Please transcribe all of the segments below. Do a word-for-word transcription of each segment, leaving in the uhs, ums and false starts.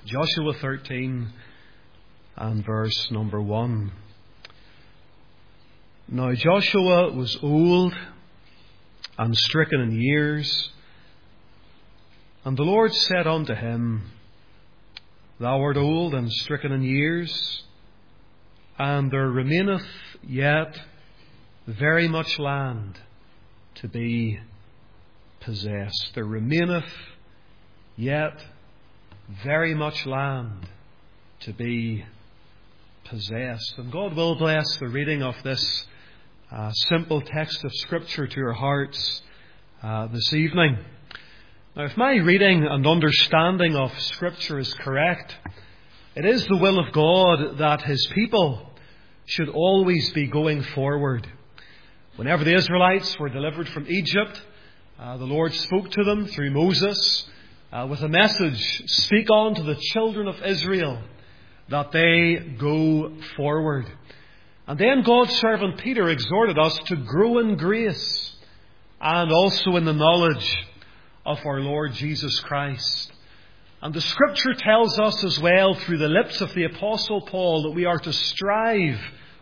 Joshua thirteen and verse number one. Now Joshua was old and stricken in years, and the Lord said unto him, Thou art old and stricken in years, and there remaineth yet very much land to be possessed. There remaineth yet very much land to be possessed. And God will bless the reading of this uh, simple text of Scripture to your hearts uh, this evening. Now, if my reading and understanding of Scripture is correct, it is the will of God that His people should always be going forward. Whenever the Israelites were delivered from Egypt, uh, the Lord spoke to them through Moses uh, with a message, speak on to the children of Israel that they go forward. And then God's servant Peter exhorted us to grow in grace and also in the knowledge of our Lord Jesus Christ. And the Scripture tells us as well through the lips of the Apostle Paul that we are to strive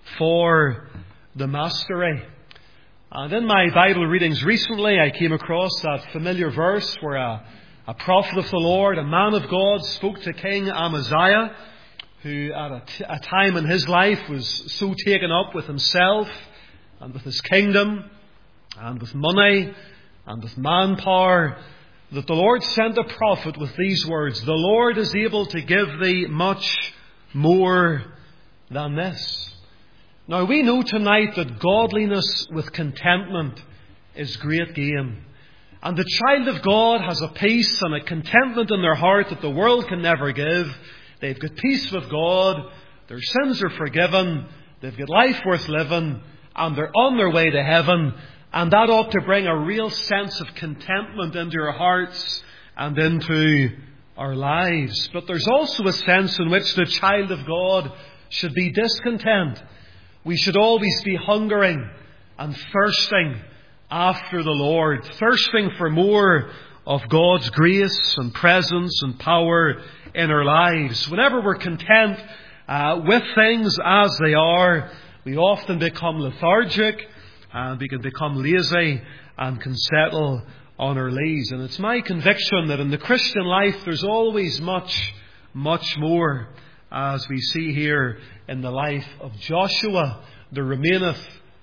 for the mastery. And in my Bible readings recently, I came across that familiar verse where a, a prophet of the Lord, a man of God, spoke to King Amaziah, who at a, t- a time in his life was so taken up with himself and with his kingdom and with money and with manpower that the Lord sent a prophet with these words, The Lord is able to give thee much more than this. Now we know tonight that godliness with contentment is great gain. And the child of God has a peace and a contentment in their heart that the world can never give. They've got peace with God, their sins are forgiven, they've got life worth living, and they're on their way to heaven. And that ought to bring a real sense of contentment into our hearts and into our lives. But there's also a sense in which the child of God should be discontent. We should always be hungering and thirsting after the Lord, thirsting for more of God's grace and presence and power in our lives. Whenever we're content uh, with things as they are, we often become lethargic and we can become lazy and can settle on our lees. And it's my conviction that in the Christian life there's always much, much more. As we see here in the life of Joshua, there remaineth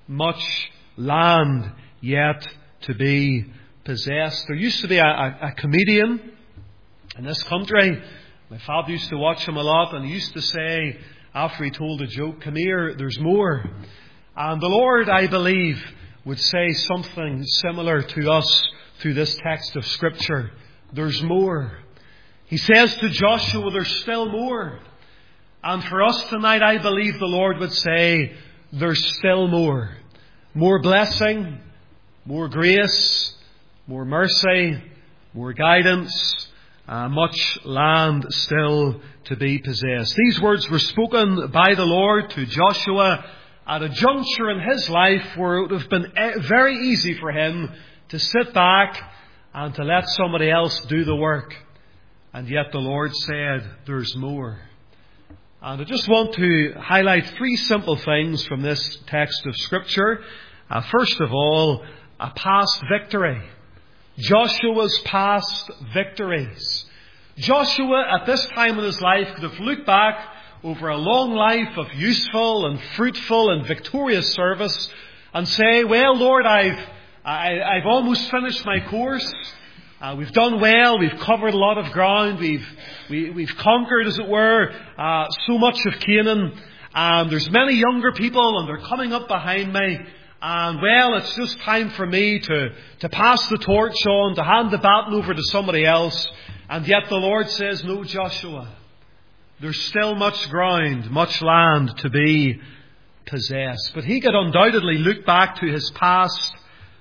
much land yet to be possessed. There used to be a, a, a comedian in this country. My father used to watch him a lot, and he used to say, after he told a joke, come here, there's more. And the Lord, I believe, would say something similar to us through this text of Scripture. There's more. He says to Joshua, there's still more. And for us tonight, I believe the Lord would say, there's still more. More blessing, more grace, more mercy, more guidance, uh, much land still to be possessed. These words were spoken by the Lord to Joshua at a juncture in his life where it would have been very easy for him to sit back and to let somebody else do the work. And yet the Lord said, there's more. And I just want to highlight three simple things from this text of Scripture. Uh, first of all, a past victory. Joshua's past victories. Joshua at this time in his life could have looked back over a long life of useful and fruitful and victorious service and say, well, Lord, I've, I, I've almost finished my course. Uh, we've done well. We've covered a lot of ground. We've we, we've conquered, as it were, uh, so much of Canaan. And there's many younger people, and they're coming up behind me. And well, it's just time for me to to pass the torch on, to hand the baton over to somebody else. And yet the Lord says, "No, Joshua. There's still much ground, much land to be possessed." But he could undoubtedly look back to his past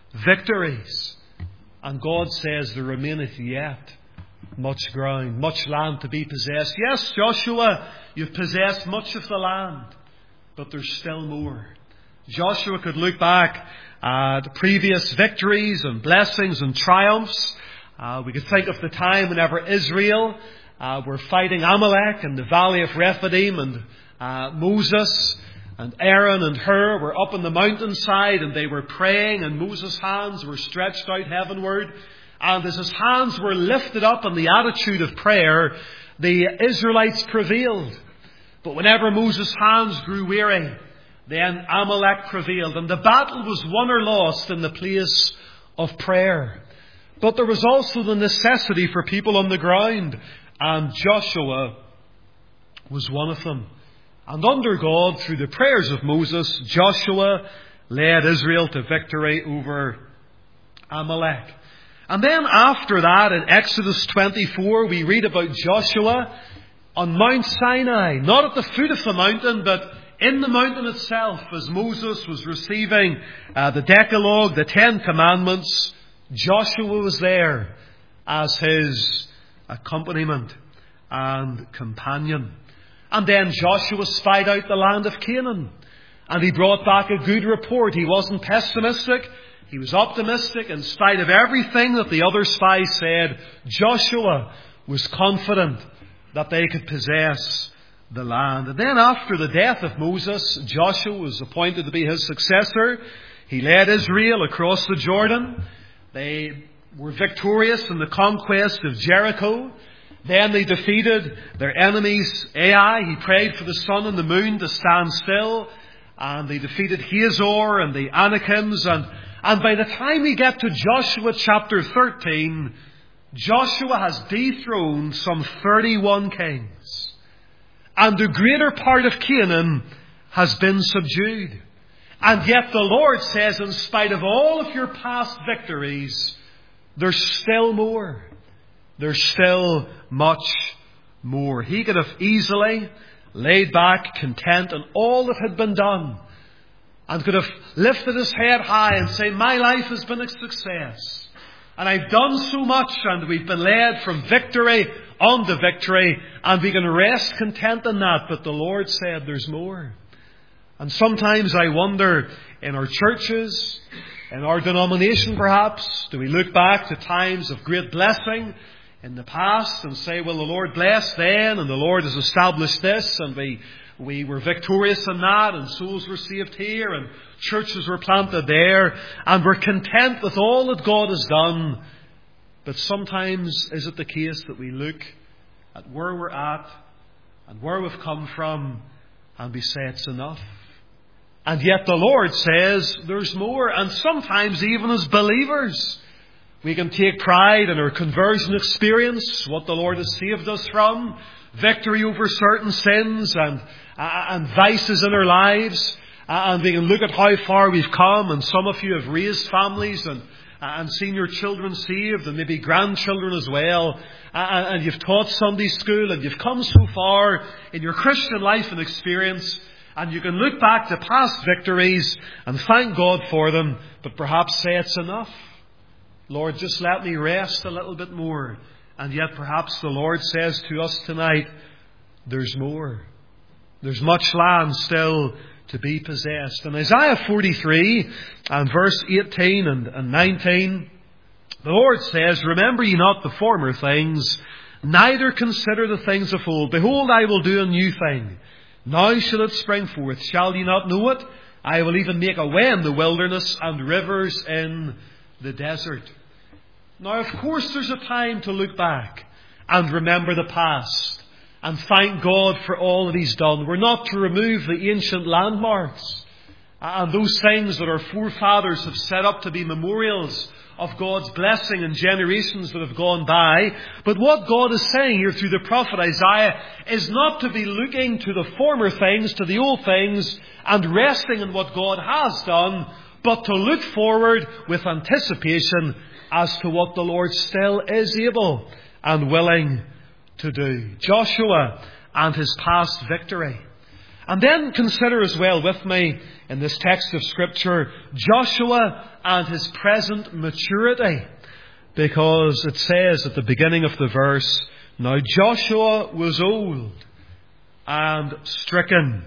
victories. And God says, there remaineth yet much ground, much land to be possessed. Yes, Joshua, you've possessed much of the land, but there's still more. Joshua could look back at previous victories and blessings and triumphs. Uh, we could think of the time whenever Israel uh, were fighting Amalek in the valley of Rephidim, and uh, Moses and Aaron and Hur were up on the mountainside, and they were praying, and Moses' hands were stretched out heavenward. And as his hands were lifted up in the attitude of prayer, the Israelites prevailed. But whenever Moses' hands grew weary, then Amalek prevailed, and the battle was won or lost in the place of prayer. But there was also the necessity for people on the ground, and Joshua was one of them. And under God, through the prayers of Moses, Joshua led Israel to victory over Amalek. And then after that, in Exodus twenty-four, we read about Joshua on Mount Sinai, not at the foot of the mountain, but in the mountain itself, as Moses was receiving uh, the Decalogue, the Ten Commandments. Joshua was there as his accompaniment and companion. And then Joshua spied out the land of Canaan, and he brought back a good report. He wasn't pessimistic. He was optimistic. In spite of everything that the other spies said, Joshua was confident that they could possess the land. And then after the death of Moses, Joshua was appointed to be his successor. He led Israel across the Jordan. They were victorious in the conquest of Jericho. Then they defeated their enemies, Ai. He prayed for the sun and the moon to stand still. And they defeated Hazor and the Anakims. And, and by the time we get to Joshua chapter thirteen, Joshua has dethroned some thirty-one kings. And the greater part of Canaan has been subdued. And yet the Lord says, in spite of all of your past victories, there's still more. There's still much more. He could have easily laid back, content in all that had been done, and could have lifted his head high and say, my life has been a success. And I've done so much, and we've been led from victory unto victory, and we can rest content in that. But the Lord said there's more. And sometimes I wonder, in our churches, in our denomination perhaps, do we look back to times of great blessing in the past and say, well, the Lord blessed then, and the Lord has established this, and we we were victorious in that, and souls were saved here, and churches were planted there, and we're content with all that God has done. But sometimes is it the case that we look at where we're at and where we've come from, and we say it's enough? And yet the Lord says there's more. And sometimes even as believers, we can take pride in our conversion experience, what the Lord has saved us from, victory over certain sins and, uh, and vices in our lives. Uh, and we can look at how far we've come. And some of you have raised families and, uh, and seen your children saved, and maybe grandchildren as well. Uh, and you've taught Sunday school, and you've come so far in your Christian life and experience. And you can look back to past victories and thank God for them, but perhaps say it's enough. Lord, just let me rest a little bit more. And yet perhaps the Lord says to us tonight, there's more. There's much land still to be possessed. In Isaiah forty-three and verse eighteen and nineteen, the Lord says, remember ye not the former things, neither consider the things of old. Behold, I will do a new thing. Now shall it spring forth. Shall ye not know it? I will even make a way in the wilderness and rivers in the desert. Now, of course, there's a time to look back and remember the past and thank God for all that He's done. We're not to remove the ancient landmarks and those things that our forefathers have set up to be memorials of God's blessing in generations that have gone by. But what God is saying here through the prophet Isaiah is not to be looking to the former things, to the old things, and resting in what God has done, but to look forward with anticipation as to what the Lord still is able and willing to do. Joshua and his past victory. And then consider as well with me in this text of Scripture Joshua and his present maturity. Because it says at the beginning of the verse, now Joshua was old and stricken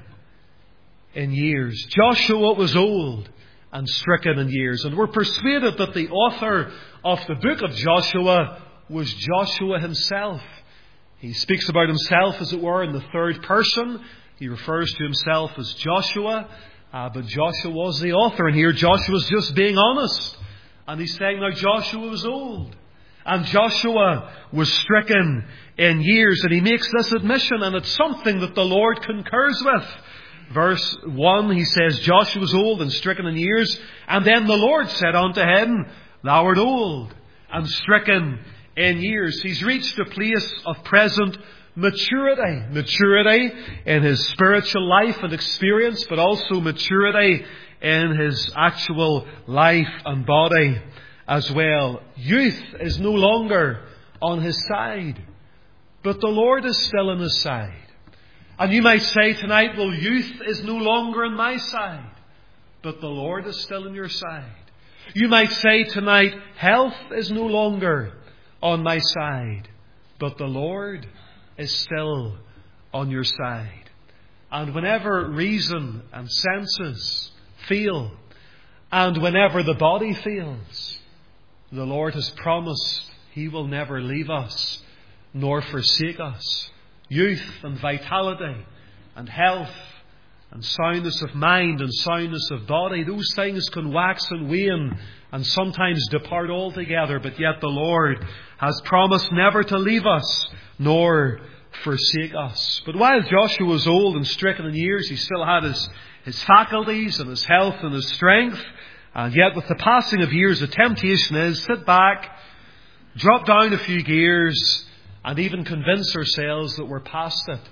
in years. Joshua was old and stricken in years. And we're persuaded that the author of the book of Joshua was Joshua himself. He speaks about himself, as it were, in the third person. He refers to himself as Joshua. Uh, but Joshua was the author. And here Joshua's just being honest. And he's saying now Joshua was old. And Joshua was stricken in years. And he makes this admission. And it's something that the Lord concurs with. Verse one, he says, Joshua was old and stricken in years. And then the Lord said unto him, Thou art old and stricken in years. He's reached a place of present maturity. Maturity in his spiritual life and experience, but also maturity in his actual life and body as well. Youth is no longer on his side, but the Lord is still on his side. And you might say tonight, well, youth is no longer on my side, but the Lord is still on your side. You might say tonight, health is no longer on my side, but the Lord is still on your side. And whenever reason and senses fail, and whenever the body fails, the Lord has promised He will never leave us nor forsake us. Youth and vitality and health and soundness of mind and soundness of body, those things can wax and wane and sometimes depart altogether, but yet the Lord has promised never to leave us nor forsake us. But while Joshua was old and stricken in years, he still had his, his faculties and his health and his strength. And yet with the passing of years, the temptation is sit back, drop down a few gears, and even convince ourselves that we're past it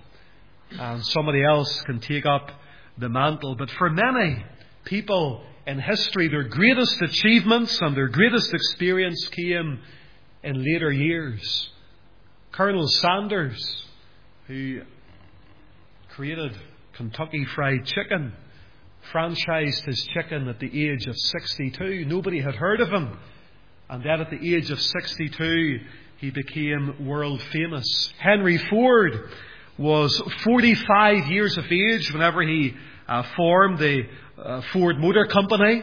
and somebody else can take up the mantle. But for many people in history, their greatest achievements and their greatest experience came in later years. Colonel Sanders, who created Kentucky Fried Chicken, franchised his chicken at the age of sixty-two. Nobody had heard of him. And then at the age of sixty-two, he became world famous. Henry Ford was forty-five years of age whenever he uh, formed the uh, Ford Motor Company.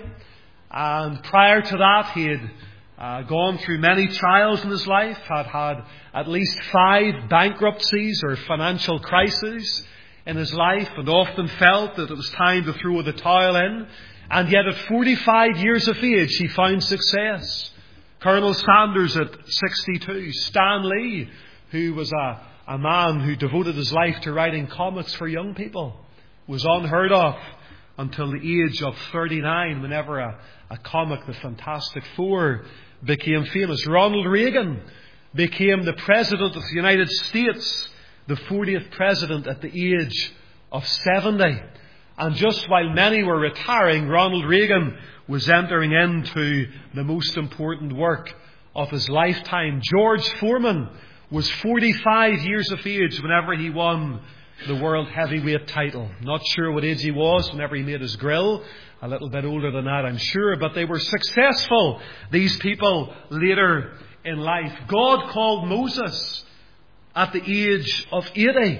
And prior to that, he had uh, gone through many trials in his life, had had at least five bankruptcies or financial crises in his life, and often felt that it was time to throw the towel in. And yet at forty-five years of age, he found success. Colonel Sanders at sixty-two. Stan Lee, who was a, a man who devoted his life to writing comics for young people, was unheard of until the age of thirty-nine, whenever a, a comic, The Fantastic Four, became famous. Ronald Reagan became the President of the United States, the fortieth President at the age of seventy. And just while many were retiring, Ronald Reagan was entering into the most important work of his lifetime. George Foreman was forty-five years of age whenever he won the world heavyweight title. Not sure what age he was whenever he made his grill. A little bit older than that, I'm sure. But they were successful, these people, later in life. God called Moses at the age of eighty.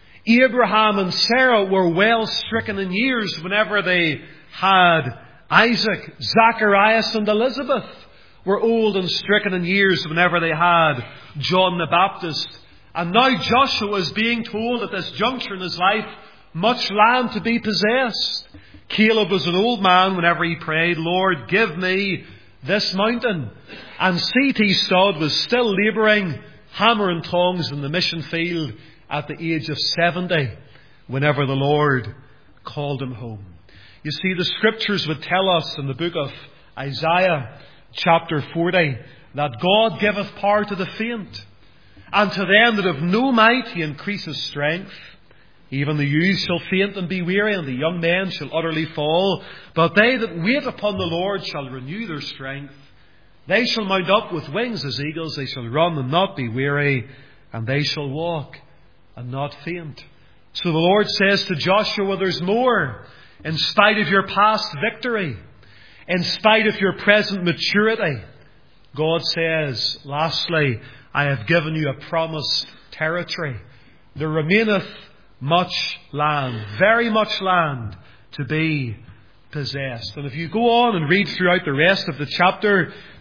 Abraham and Sarah were well stricken in years whenever they had Isaac. Zacharias and Elizabeth were old and stricken in years whenever they had John the Baptist. And now Joshua is being told at this juncture in his life, much land to be possessed. Caleb was an old man whenever he prayed, Lord, give me this mountain. And C T Studd was still labouring, hammer and tongs in the mission field at the age of seventy, whenever the Lord called him home. You see, the Scriptures would tell us in the book of Isaiah, chapter forty, that God giveth power to the faint, and to them that have no might He increases strength. Even the youths shall faint and be weary, and the young men shall utterly fall. But they that wait upon the Lord shall renew their strength. They shall mount up with wings as eagles. They shall run and not be weary, and they shall walk and not faint. So the Lord says to Joshua, there's more. In spite of your past victory, in spite of your present maturity, God says, lastly, I have given you a promised territory. There remaineth much land, very much land to be possessed. And if you go on and read throughout the rest of the chapter,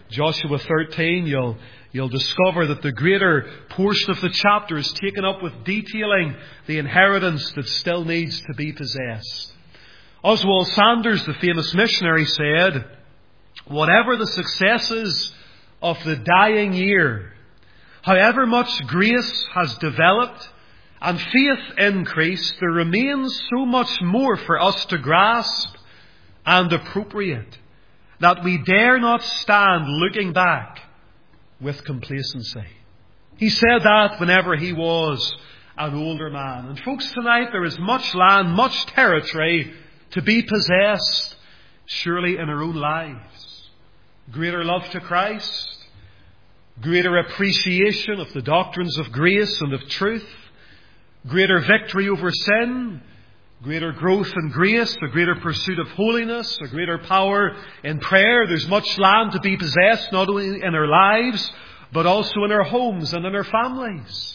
Joshua thirteen, you'll, you'll discover that the greater portion of the chapter is taken up with detailing the inheritance that still needs to be possessed. Oswald Sanders, the famous missionary, said, whatever the successes of the dying year, however much grace has developed and faith increased, there remains so much more for us to grasp and appropriate that we dare not stand looking back with complacency. He said that whenever he was an older man. And folks, tonight there is much land, much territory to be possessed, surely in our own lives. Greater love to Christ, greater appreciation of the doctrines of grace and of truth, greater victory over sin, greater growth in grace, a greater pursuit of holiness, a greater power in prayer. There's much land to be possessed, not only in our lives, but also in our homes and in our families.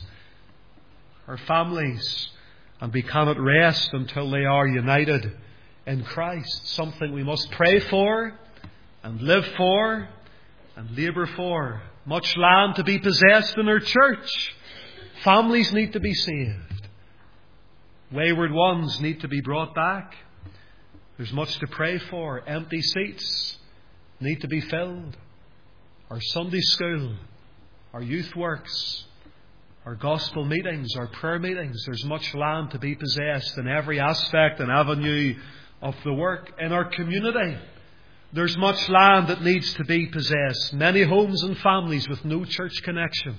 Our families, and we cannot rest until they are united in Christ. Something we must pray for and live for and labour for. Much land to be possessed in our church. Families need to be saved. Wayward ones need to be brought back. There's much to pray for. Empty seats need to be filled. Our Sunday school, our youth works, our gospel meetings, our prayer meetings. There's much land to be possessed in every aspect and avenue of the work. In our community, there's much land that needs to be possessed. Many homes and families with no church connection.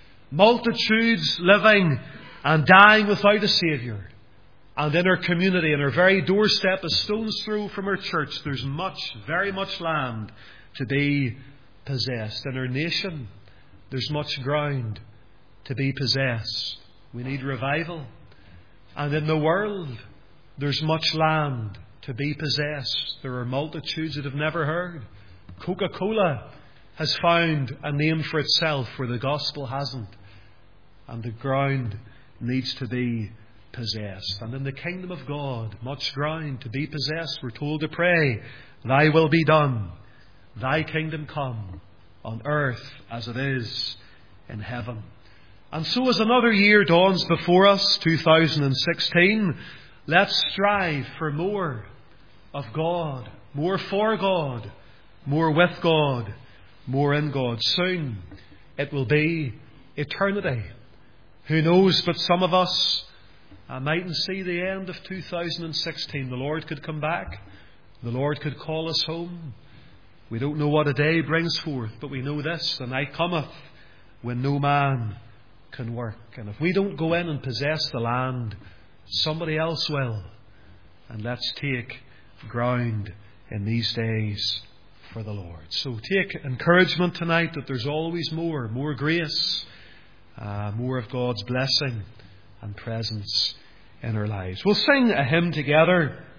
Multitudes living and dying without a Saviour. And in our community, in our very doorstep, a stone's throw from our church, there's much, very much land to be possessed. In our nation, there's much ground to be possessed. We need revival. And in the world, there's much land to be possessed. There are multitudes that have never heard. Coca-Cola has found a name for itself where the gospel hasn't. And the ground needs to be possessed. And in the kingdom of God, much ground to be possessed. We're told to pray, Thy will be done, Thy kingdom come, on earth as it is in heaven. And so as another year dawns before us, two thousand sixteen, let's strive for more of God, more for God, more with God, more in God. Soon it will be eternity. Who knows, but some of us I mightn't see the end of two thousand sixteen. The Lord could come back. The Lord could call us home. We don't know what a day brings forth, but we know this: the night cometh when no man can work. And if we don't go in and possess the land, somebody else will. And let's take ground in these days for the Lord. So take encouragement tonight that there's always more, more grace, uh, more of God's blessing and presence in our lives. We'll sing a hymn together.